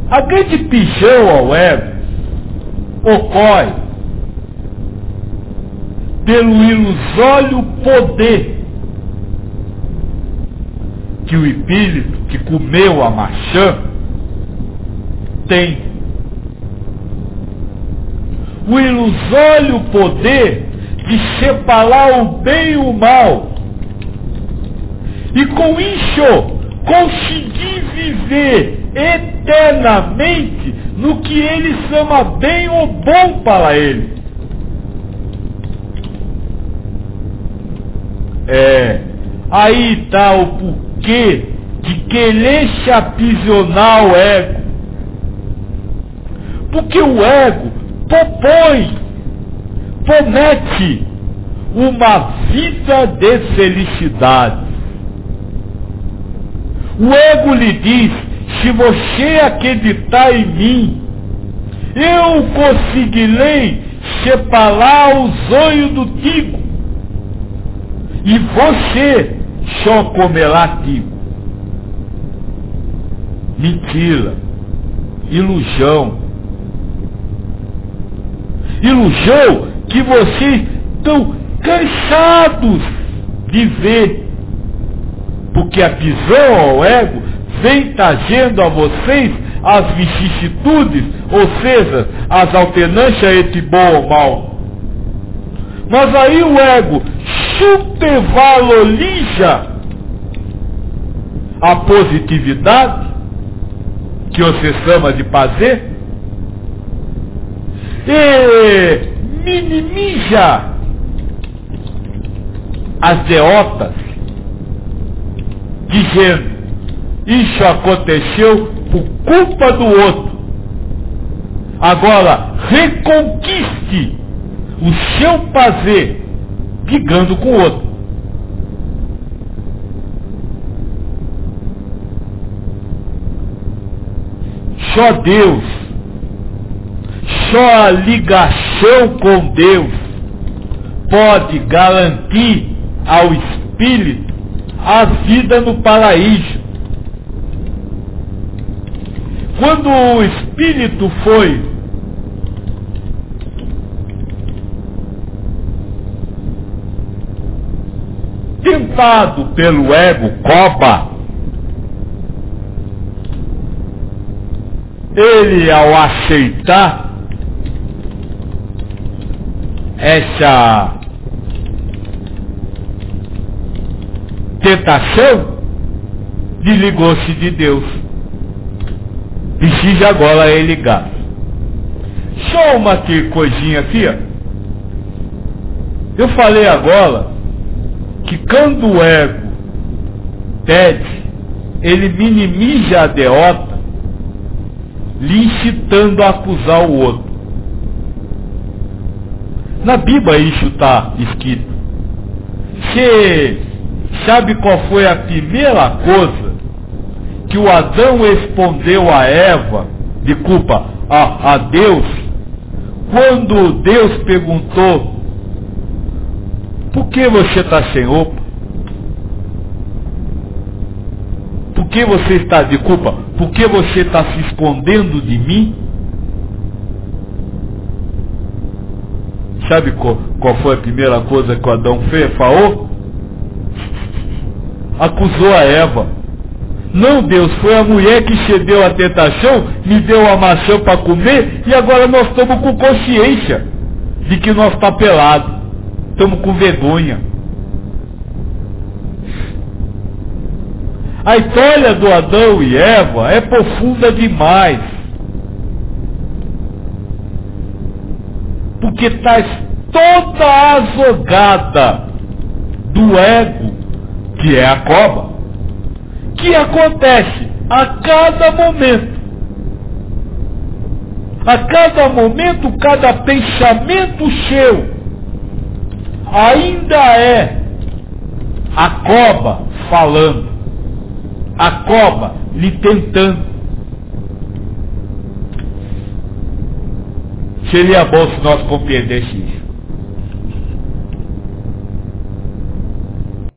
A grande pijão ao ego ocorre pelo ilusório poder que o espírito que comeu a maçã tem. O ilusório poder de separar o bem e o mal, e com isso conseguir viver eternamente no que ele chama bem ou bom para ele. Aí está o porquê de querer se aprisionar o ego. Porque o ego promete uma vida de felicidade. O ego lhe diz: se você acreditar em mim, eu conseguirei separar o zoio do trigo, e você só comerá trigo. Mentira, ilusão que vocês estão cansados de ver, porque a prisão ao ego vem trazendo a vocês as vicissitudes, ou seja, as alternâncias entre bom ou mal. Mas aí o ego supervaloriza a positividade, que você chama de prazer, e minimiza as derrotas, dizendo: isso aconteceu por culpa do outro. Agora reconquiste o seu prazer brigando com o outro. Só Deus, só a ligação com Deus pode garantir ao espírito a vida no paraíso. Quando o espírito foi tentado pelo ego cobra, ele, ao aceitar essa tentação, desligou-se de Deus. Precisa agora religar. Só uma coisinha aqui, ó. Eu falei agora que quando o ego pede, ele minimiza a derrota, lhe incitando a acusar o outro. Na Bíblia isso está escrito. Você sabe qual foi a primeira coisa que o Adão respondeu a Eva, a Deus, quando Deus perguntou: por que você está sem roupa? Por que você está Por que você está se escondendo de mim? Sabe qual foi a primeira coisa que o Adão falou? Acusou a Eva. Não, Deus, foi a mulher que cedeu à tentação, me deu a maçã para comer, e agora nós estamos com consciência de que nós estamos pelados, estamos com vergonha. A história do Adão e Eva é profunda demais, porque está toda a jogada do ego, que é a cobra, que acontece a cada momento. A cada momento, cada pensamento seu ainda é a cobra falando, a cobra lhe tentando. Seria bom se nós compreendêssemos isso.